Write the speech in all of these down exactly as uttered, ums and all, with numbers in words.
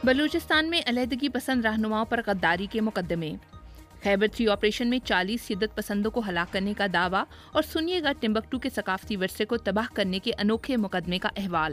बलूचिस्तान में अलहदगी पसंद रहनुमाओं पर गद्दारी के मुकदमे। खैबर थ्री ऑपरेशन में चालीस शिद्दत पसंदों को हलाक करने का दावा और सुनिएगा टिम्बकटू के सकाफती विरसे को तबाह करने के अनोखे मुकदमे का अहवाल।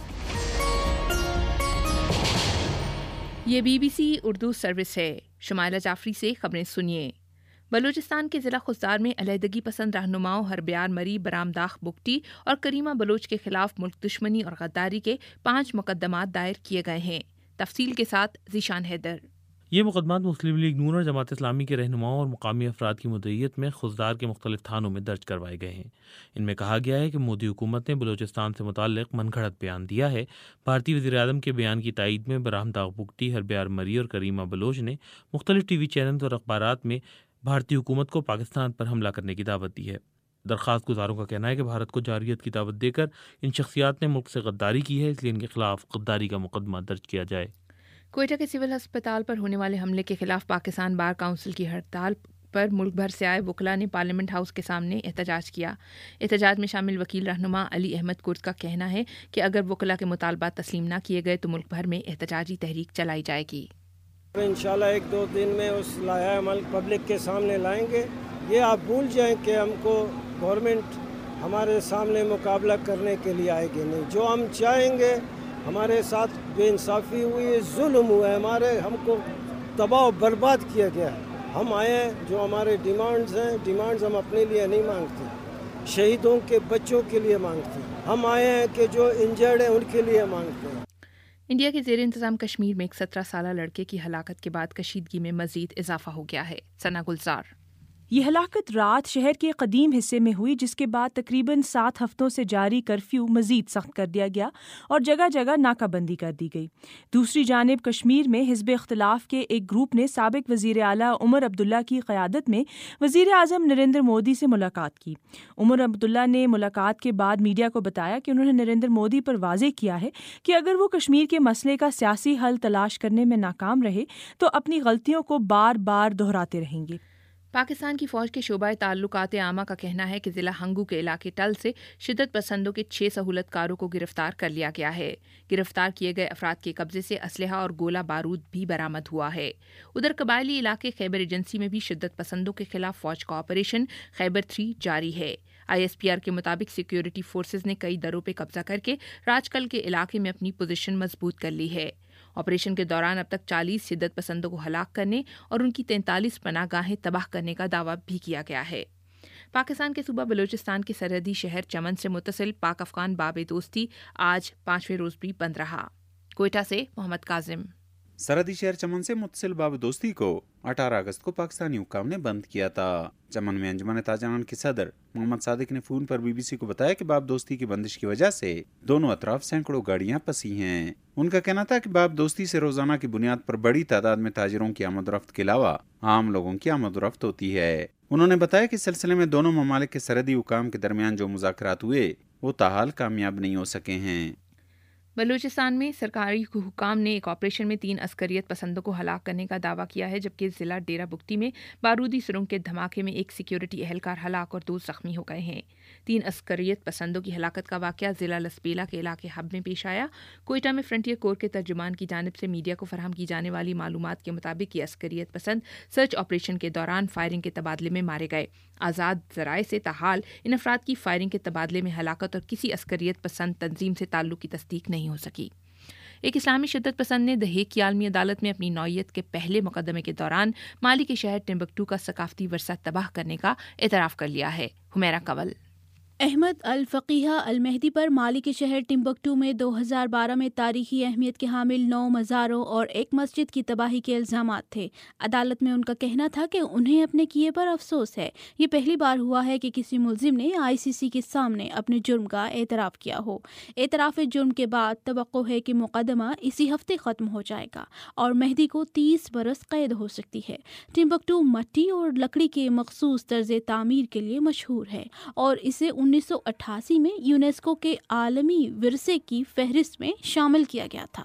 ये बीबीसी उर्दू सर्विस है। शुमाइला जाफरी से खबरें सुनिए। बलूचिस्तान के जिला खुजदार में अलहदगी पसंद रहनुमाओं हरब्यार मरी, बरामदाख बुगटी और करीमा बलोच के खिलाफ मुल्क दुश्मनी और गद्दारी के पांच मुकदमात दायर किए गए हैं। तफसील के साथ ज़ीशान हैदर। ये मुकदमात मुस्लिम लीग नून और जमात इस्लामी के रहनुमाओं और मुकामी अफराद की मुद्दईयत में खुजदार के मुख्तलिफ थानों में दर्ज करवाए गए हैं। इनमें कहा गया है कि मोदी हुकूमत ने बलूचिस्तान से मुताल्लिक मनगढ़ंत बयान दिया है। भारतीय वज़ीर-ए-आज़म के बयान की तायीद में बरामदाख बुगटी, हरब्यार मरी और करीमा बलोच ने मुख्तलिफ टी वी चैनल और अखबारात में भारतीय हुकूमत को पाकिस्तान पर हमला करने की दावत दी है। दरख्वास्त गुजारों का कहना है कि भारत को जारियत की दावत देकर इन शख्सियात ने मुल्क से गद्दारी की है, इसलिए इनके खिलाफ गद्दारी का मुकदमा दर्ज किया जाए। कोयटा के सिविल अस्पताल पर होने वाले हमले के खिलाफ पाकिस्तान बार काउंसिल की हड़ताल पर मुल्क भर से आए वकला ने पार्लियामेंट हाउस के सामने एहतजाज किया। एहतजाज में शामिल वकील रहनुमा अली अहमद कुर्द का कहना है कि अगर वकला के मुतालबात तस्लीम न किए गए तो मुल्क भर में एहतजाजी तहरीक चलाई जाएगी। इंशाल्लाह एक दो दिन में उस लाया अमल पब्लिक के सामने लाएंगे। ये आप भूल जाएं कि हमको गवर्नमेंट हमारे सामने मुकाबला करने के लिए आएगी नहीं। जो हम चाहेंगे, हमारे साथ बेइंसाफ़ी हुई है, जुल्म हुआ है, हमारे हमको तबाह बर्बाद किया गया है। हम आए हैं, जो हमारे डिमांड्स हैं, डिमांड्स हम अपने लिए नहीं मांगते, शहीदों के बच्चों के लिए मांगते हैं। हम आए हैं कि जो इंजर्ड हैं उनके लिए मांगते हैं। इंडिया के ज़ेर इंतज़ाम कश्मीर में एक सत्रह साल लड़के की हलाकत के बाद कशीदगी में मज़ीद इजाफा हो गया है। सना गुलजार। ये हलाकत रात शहर के कदीम हिस्से में हुई, जिसके बाद तकरीबन सात हफ्तों से जारी कर्फ्यू मजीद सख्त कर दिया गया और जगह जगह नाकाबंदी कर दी गई। दूसरी जानिब कश्मीर में हिज़्ब इख्तिलाफ के एक ग्रुप ने साबिक वज़ीर आला उमर अब्दुल्ला की क़यादत में वज़ीर आज़म नरेंद्र मोदी से मुलाकात की। उमर अब्दुल्ला ने मुलाकात के बाद मीडिया को बताया कि उन्होंने नरेंद्र मोदी पर वाज़ेह किया है कि अगर वो कश्मीर के मसले का सियासी हल तलाश करने में नाकाम रहे तो अपनी गलतियों को बार बार दोहराते रहेंगे। पाकिस्तान की फ़ौज के शोबा ताल्लुकात आमा का कहना है कि ज़िला हंगू के इलाके टल से शिद्दत पसंदों के छः सहूलतकारों को गिरफ्तार कर लिया गया है। गिरफ्तार किए गए अफराद के कब्जे से असलहा और गोला बारूद भी बरामद हुआ है। उधर कबायली इलाके खैबर एजेंसी में भी शिद्दत पसंदों के खिलाफ फ़ौज का ऑपरेशन खैबर थ्री जारी है। आई एस पी आर के मुताबिक सिक्योरिटी फोर्सेज ने कई दरों पर कब्जा करके राजकल के इलाके में अपनी पोजीशन मजबूत कर ली है। ऑपरेशन के दौरान अब तक चालीस शिद्दत पसंदों को हलाक करने और उनकी तैंतालीस पनाहगाहें तबाह करने का दावा भी किया गया है। पाकिस्तान के सूबा बलूचिस्तान के सरहदी शहर चमन से मुत्तसिल पाक अफगान बाब दोस्ती आज पांचवें रोज भी बंद रहा। कोयटा से मोहम्मद काजिम। सरहदी शहर चमन से मुत्तसिल बाब दोस्ती को अठारह अगस्त को पाकिस्तानी हुक्काम ने बंद किया था। चमन में अंजुमन ताजरान के सदर मोहम्मद सादिक ने फोन पर बीबीसी को बताया कि बाब दोस्ती की बंदिश की वजह से दोनों अतराफ सैकड़ों गाड़ियां फंसी हैं। उनका कहना था कि बाब दोस्ती से रोजाना की बुनियाद पर बड़ी तादाद में ताजिरों की आमद-ओ-रफ्त के अलावा आम लोगों की आमद-ओ-रफ्त होती है। उन्होंने बताया कि इस सिलसिले में दोनों ममालिक के सरहदी हुक्काम के दरमियान जो मुज़ाकरात हुए वो ताहाल कामयाब नहीं हो सके हैं। बलूचिस्तान में सरकारी हुकाम ने एक ऑपरेशन में तीन अस्करियत पसंदों को हलाक करने का दावा किया है, जबकि जिला डेरा बुगटी में बारूदी सुरंग के धमाके में एक सिक्योरिटी एहलकार हलाक और दो जख्मी हो गए हैं। तीन अस्करियत पसंदों की हलाकत का वाकया जिला लसबेला के इलाके हब में पेश आया। कोयटा में फ्रंटियर कोर के तर्जुमान की जानिब से मीडिया को फराहम की जाने वाली मालूमात के मुताबिक ये अस्करियत पसंद सर्च ऑपरेशन के दौरान फायरिंग के तबादले में मारे गए। आज़ाद ज़राए से ताहाल इन अफराद की फायरिंग के तबादले में हलाकत और किसी अस्करियत पसंद तंजीम से ताल्लुक की तस्दीक नहीं हो सकी। एक इस्लामी शिद्दत पसंद ने द हेग की आलमी अदालत में अपनी नौयत के पहले मुकदमे के दौरान माली के शहर टिम्बकटू का सकाफती वर्सा तबाह करने का एतराफ़ कर लिया है। हुमैरा कंवल। अहमद अल फ़क़ीहा अल मेहदी पर माली के शहर टिम्बकटू में दो हज़ार बारह में तारीखी अहमियत के हामिल नौ मज़ारों और एक मस्जिद की तबाही के इल्ज़ामात थे। अदालत में उनका कहना था कि उन्हें अपने किए पर अफसोस है। ये पहली बार हुआ है कि किसी मुल्ज़िम ने आई सी सी के सामने अपने जुर्म का एतराफ़ किया हो। एतराफ़ जुर्म के बाद तवक्को है कि मुक़दमा इसी हफ्ते ख़त्म हो जाएगा और मेहदी को तीस बरस कैद हो सकती है। टिम्बकटू मट्टी और लकड़ी के मखसूस तर्ज़ तामीर के लिए मशहूर है और इसे उन्नीस सौ अट्ठासी में यूनेस्को के आलमी विरसे की फहरिस्त में शामिल किया गया था।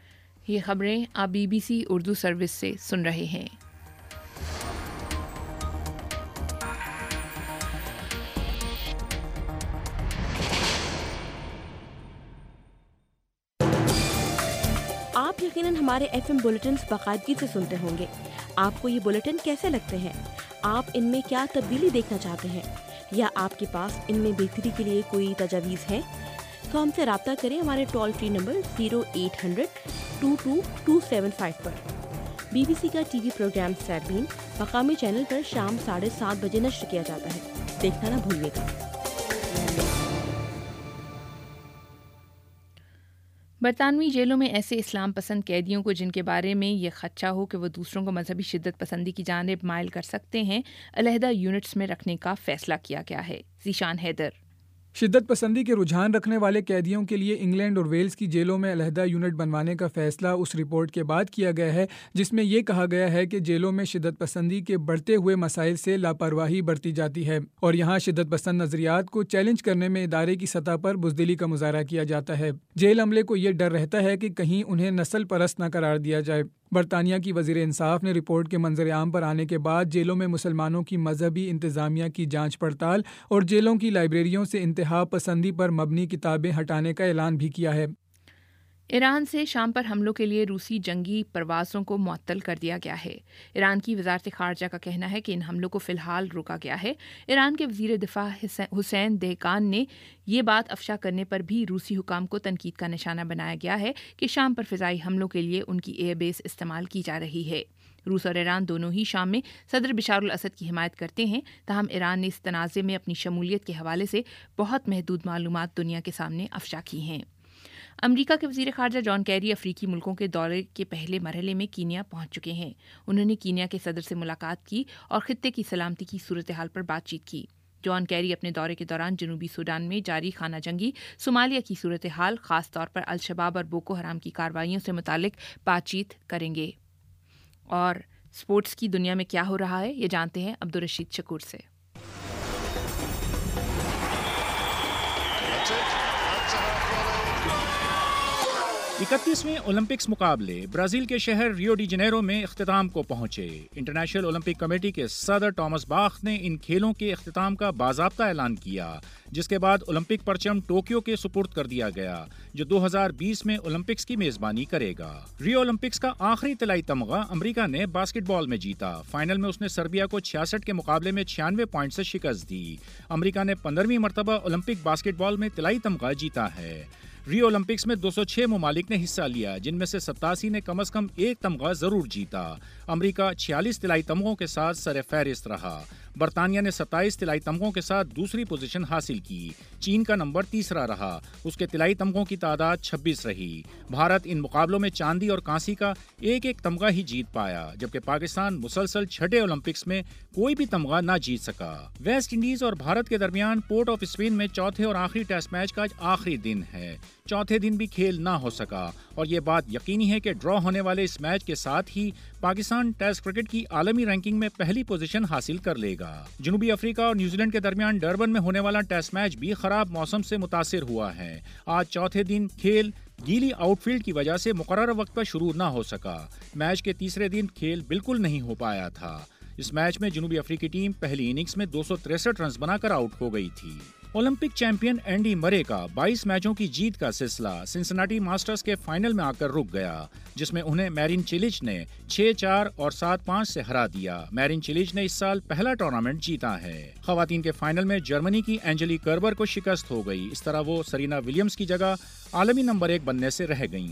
ये खबरें आप बीबीसी उर्दू सर्विस से सुन रहे हैं। آپ یقیناً ہمارے ایف ایم بلیٹنز باقاعدگی سے سنتے ہوں گے. آپ کو یہ بلیٹن کیسے لگتے ہیں؟ آپ ان میں کیا تبدیلی دیکھنا چاہتے ہیں یا آپ کے پاس ان میں بہتری کے لیے کوئی تجاویز ہے؟ تو ہم سے رابطہ کریں ہمارے toll free number zero eight hundred two two two seven five پر. بی بی سی کا ٹی وی پروگرام سیربین مقامی چینل پر شام ساڑھے سات بجے نشر کیا جاتا ہے. دیکھنا نہ بھولیے گا. برطانوی جیلوں میں ایسے اسلام پسند قیدیوں کو جن کے بارے میں یہ خدشہ ہو کہ وہ دوسروں کو مذہبی شدت پسندی کی جانب مائل کر سکتے ہیں، علیحدہ یونٹس میں رکھنے کا فیصلہ کیا گیا ہے. ذیشان حیدر. شدت پسندی کے رجحان رکھنے والے قیدیوں کے لیے انگلینڈ اور ویلز کی جیلوں میں علیحدہ یونٹ بنوانے کا فیصلہ اس رپورٹ کے بعد کیا گیا ہے جس میں یہ کہا گیا ہے کہ جیلوں میں شدت پسندی کے بڑھتے ہوئے مسائل سے لاپرواہی برتی جاتی ہے اور یہاں شدت پسند نظریات کو چیلنج کرنے میں ادارے کی سطح پر بزدلی کا مظاہرہ کیا جاتا ہے. جیل عملے کو یہ ڈر رہتا ہے کہ کہیں انہیں نسل پرست نہ قرار دیا جائے. برطانیہ کی وزیر انصاف نے رپورٹ کے منظر عام پر آنے کے بعد جیلوں میں مسلمانوں کی مذہبی انتظامیہ کی جانچ پڑتال اور جیلوں کی لائبریریوں سے انتہا پسندی پر مبنی کتابیں ہٹانے کا اعلان بھی کیا ہے. ایران سے شام پر حملوں کے لیے روسی جنگی پروازوں کو معطل کر دیا گیا ہے. ایران کی وزارت خارجہ کا کہنا ہے کہ ان حملوں کو فی الحال روکا گیا ہے. ایران کے وزیر دفاع حسین دہقان نے یہ بات افشا کرنے پر بھی روسی حکام کو تنقید کا نشانہ بنایا گیا ہے کہ شام پر فضائی حملوں کے لیے ان کی ایئر بیس استعمال کی جا رہی ہے. روس اور ایران دونوں ہی شام میں صدر بشار الاسد کی حمایت کرتے ہیں، تاہم ایران نے اس تنازع میں اپنی شمولیت کے حوالے سے بہت محدود معلومات دنیا کے سامنے افشا کی ہیں. امریکہ کے وزیر خارجہ جان کیری افریقی ملکوں کے دورے کے پہلے مرحلے میں کینیا پہنچ چکے ہیں. انہوں نے کینیا کے صدر سے ملاقات کی اور خطے کی سلامتی کی صورتحال پر بات چیت کی. جان کیری اپنے دورے کے دوران جنوبی سوڈان میں جاری خانہ جنگی، صومالیہ کی صورتحال، خاص طور پر الشباب اور بوکو حرام کی کارروائیوں سے متعلق بات چیت کریں گے. اور اسپورٹس کی دنیا میں کیا ہو رہا ہے یہ جانتے ہیں عبدالرشید شکور سے. اکتیسویں اولمپکس مقابلے برازیل کے شہر ریو ڈی جنیرو میں اختتام کو پہنچے. انٹرنیشنل اولمپک کمیٹی کے صدر ٹامس باخ نے ان کھیلوں کے اختتام کا باضابطہ اعلان کیا، جس کے بعد اولمپک پرچم ٹوکیو کے سپرد کر دیا گیا جو دو ہزار بیس میں اولمپکس کی میزبانی کرے گا. ریو اولمپکس کا آخری طلائی تمغہ امریکہ نے باسکٹ بال میں جیتا. فائنل میں اس نے سربیا کو چھیاسٹھ کے مقابلے میں چھیانوے پوائنٹ سے شکست دی. امریکہ نے پندرہویں مرتبہ اولمپک باسکٹ بال میں طلائی تمغہ جیتا ہے. ریو اولمپکس میں دو سو چھ ممالک نے حصہ لیا، جن میں سے ستاسی نے کم از کم ایک تمغہ ضرور جیتا. امریکہ چھیالیس طلائی تمغوں کے ساتھ سر فہرست رہا. برطانیہ نے ستائیس طلائی تمغوں کے ساتھ دوسری پوزیشن حاصل کی. چین کا نمبر تیسرا رہا، اس کے طلائی تمغوں کی تعداد چھبیس رہی. بھارت ان مقابلوں میں چاندی اور کانسی کا ایک ایک تمغہ ہی جیت پایا، جبکہ پاکستان مسلسل چھٹے اولمپکس میں کوئی بھی تمغہ نہ جیت سکا. ویسٹ انڈیز اور بھارت کے درمیان پورٹ آف اسپین میں چوتھے اور آخری ٹیسٹ میچ کا آج آخری دن ہے. چوتھے دن بھی کھیل نہ ہو سکا اور یہ بات یقینی ہے کہ ڈرا ہونے والے اس میچ کے ساتھ ہی پاکستان ٹیسٹ کرکٹ کی عالمی رینکنگ میں پہلی پوزیشن حاصل کر لے گا. جنوبی افریقہ اور نیوزی لینڈ کے درمیان ڈربن میں ہونے والا ٹیسٹ میچ بھی خراب موسم سے متاثر ہوا ہے. آج چوتھے دن کھیل گیلی آؤٹ فیلڈ کی وجہ سے مقررہ وقت پر شروع نہ ہو سکا. میچ کے تیسرے دن کھیل بالکل نہیں ہو پایا تھا. اس میچ میں جنوبی افریقی ٹیم پہلی اننگز میں دو سو تریسٹھ رنز بنا کر آؤٹ ہو گئی تھی. اولمپک چیمپئن اینڈی مرے کا بائیس میچوں کی جیت کا سلسلہ سنسناٹی ماسٹرز کے فائنل میں آ کر رک گیا، جس میں انہیں میرین چیلچ نے چھ چار اور سات پانچ سے ہرا دیا. میرین چیلچ نے اس سال پہلا ٹورنامنٹ جیتا ہے. خواتین کے فائنل میں جرمنی کی اینجلی کربر کو شکست ہو گئی. اس طرح وہ سرینا ولیمز کی جگہ عالمی نمبر ایک بننے سے رہ گئیں.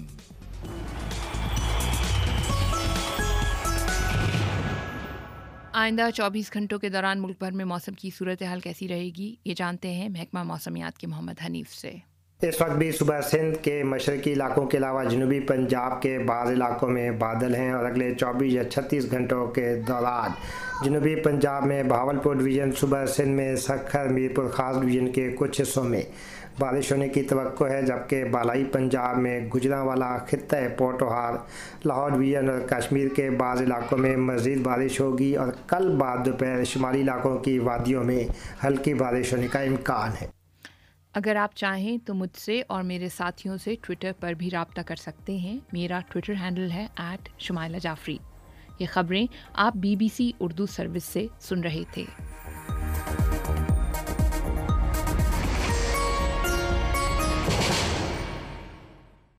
آئندہ چوبیس گھنٹوں کے دوران ملک بھر میں موسم کی صورتحال کیسی رہے گی یہ جانتے ہیں محکمہ موسمیات کے محمد حنیف سے. اس وقت بھی صبح سندھ کے مشرقی علاقوں کے علاوہ جنوبی پنجاب کے بعض علاقوں میں بادل ہیں اور اگلے چوبیس یا چھتیس گھنٹوں کے دوران جنوبی پنجاب میں بہاولپور ڈویژن، صوبہ سندھ میں سکھر، میرپور خاص ڈویژن کے کچھ حصوں میں بارش ہونے کی توقع ہے، جبکہ بالائی پنجاب میں گجرانوالا، خطہ پوٹوہار، لاہور ڈویژن اور کشمیر کے بعض علاقوں میں مزید بارش ہوگی اور کل بعد دوپہر شمالی علاقوں کی وادیوں میں ہلکی بارش ہونے کا امکان ہے. اگر آپ چاہیں تو مجھ سے اور میرے ساتھیوں سے ٹویٹر پر بھی رابطہ کر سکتے ہیں. میرا ٹویٹر ہینڈل ہے ایٹ شمائلہ جعفری. یہ خبریں آپ B B C Urdu service سے سن رہے تھے.